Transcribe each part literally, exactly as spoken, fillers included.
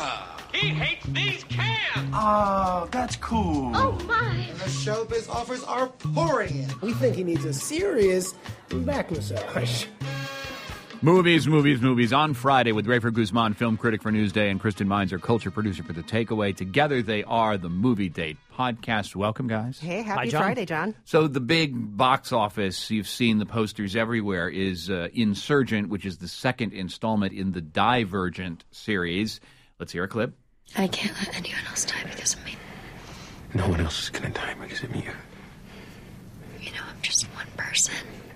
He hates these cans! Oh, that's cool. Oh, my. And the showbiz offers are pouring in. We think he needs a serious back massage. Movies, movies, movies. On Friday with Rafer Guzman, film critic for Newsday, and Kristen Meinzer, culture producer for The Takeaway. Together they are the Movie Date podcast. Welcome, guys. Hey, happy Hi, John. Friday, John. So the big box office, you've seen the posters everywhere, is uh, Insurgent, which is the second installment in the Divergent series. Let's hear a clip. I can't let anyone else die because of me. No one else is going to die because of you. You know, I'm just one person.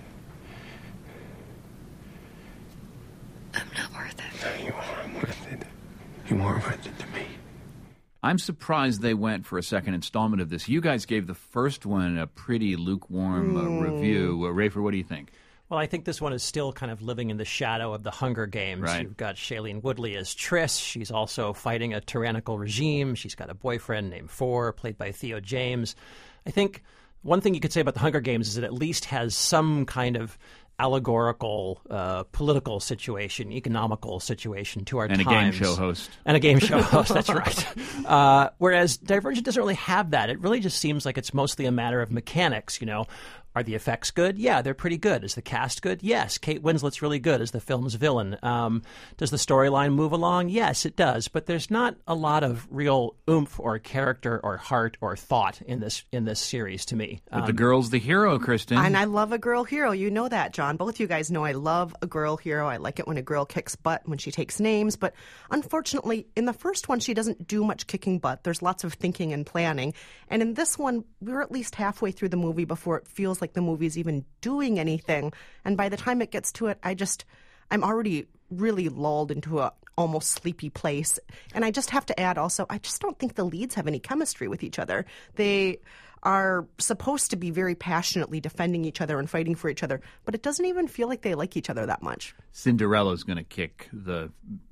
I'm not worth it. You are worth it. You are worth it to me. I'm surprised they went for a second installment of this. You guys gave the first one a pretty lukewarm uh, Mm. review. Uh, Rafer, what do you think? Well, I think this one is still kind of living in the shadow of the Hunger Games. Right. You've got Shailene Woodley as Triss. She's also fighting a tyrannical regime. She's got a boyfriend named Four, played by Theo James. I think one thing you could say about the Hunger Games is it at least has some kind of allegorical uh, political situation, economical situation to our And times. a game show host. And a game show host, that's right. Uh, whereas Divergent doesn't really have that. It really just seems like it's mostly a matter of mechanics, you know. Are the effects good? Yeah, they're pretty good. Is the cast good? Yes. Kate Winslet's really good as the film's villain. Um, does the storyline move along? Yes, it does. But there's not a lot of real oomph or character or heart or thought in this in this series to me. But Um, the girl's the hero, Kristen. And I love a girl hero. You know that, John. Both you guys know I love a girl hero. I like it when a girl kicks butt, when she takes names. But unfortunately, in the first one, she doesn't do much kicking butt. There's lots of thinking and planning. And in this one, we're at least halfway through the movie before it feels like the movie's even doing anything. And by the time it gets to it, I just, I'm already really lulled into a almost sleepy place. And I just have to add also, I just don't think the leads have any chemistry with each other. They are supposed to be very passionately defending each other and fighting for each other, but it doesn't even feel like they like each other that much. Cinderella's going to kick the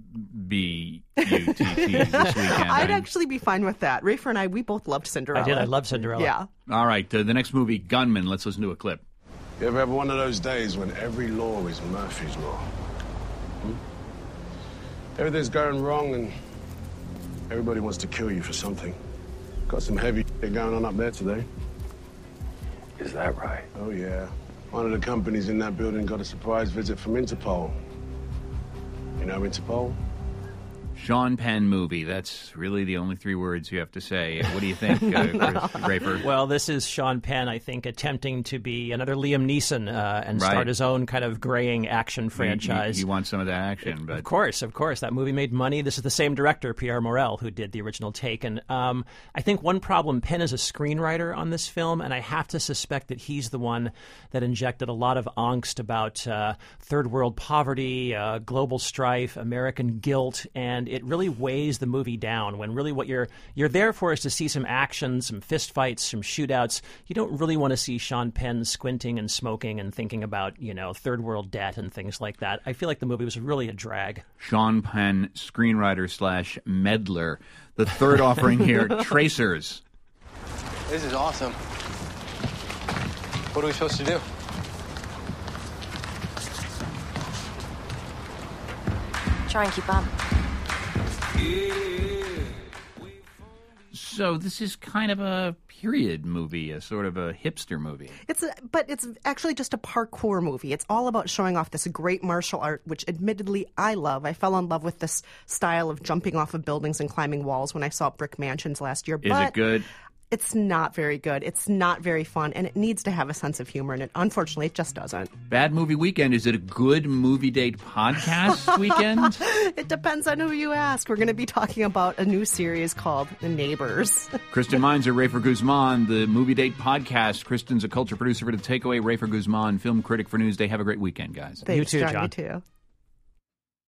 B U T T this weekend. I'd I- actually be fine with that. Rafer and I, we both loved Cinderella. I did. I love Cinderella. Yeah. All right, uh, the next movie, Gunman. Let's listen to a clip. You ever have one of those days when every law is Murphy's Law? Hmm? Everything's going wrong and everybody wants to kill you for something. Got some heavy shit going on up there today. Is that right? Oh, yeah. One of the companies in that building got a surprise visit from Interpol. You know Interpol? Sean Penn movie. That's really the only three words you have to say. What do you think, uh, Chris Rafer? Well, this is Sean Penn, I think, attempting to be another Liam Neeson uh, and Right. start his own kind of graying action franchise. You, you want some of that action, but Of course, of course. That movie made money. This is the same director, Pierre Morel, who did the original Taken. Um, I think one problem, Penn is a screenwriter on this film, and I have to suspect that he's the one that injected a lot of angst about uh, third world poverty, uh, global strife, American guilt, and it really weighs the movie down when really what you're you're there for is to see some action, some fistfights, some shootouts. You don't really want to see Sean Penn squinting and smoking and thinking about, you know, third world debt and things like that. I feel like the movie was really a drag. Sean Penn, screenwriter slash meddler. The third offering here, Tracers. This is awesome. What are we supposed to do? Try and keep up. So this is kind of a period movie, a sort of a hipster movie. It's a, but it's actually just a parkour movie. It's all about showing off this great martial art, which admittedly I love. I fell in love with this style of jumping off of buildings and climbing walls when I saw Brick Mansions last year. Is but it good? It's not very good. It's not very fun, and it needs to have a sense of humor, and it unfortunately it just doesn't. Bad movie weekend. Is it a good movie date podcast weekend? It depends on who you ask. We're going to be talking about a new series called The Neighbors. Kristen Meinzer, Rafer Guzman, the Movie Date Podcast. Kristen's a culture producer for The Takeaway. Rafer Guzman, film critic for Newsday. Have a great weekend, guys. Thanks, You too, John. John. You too.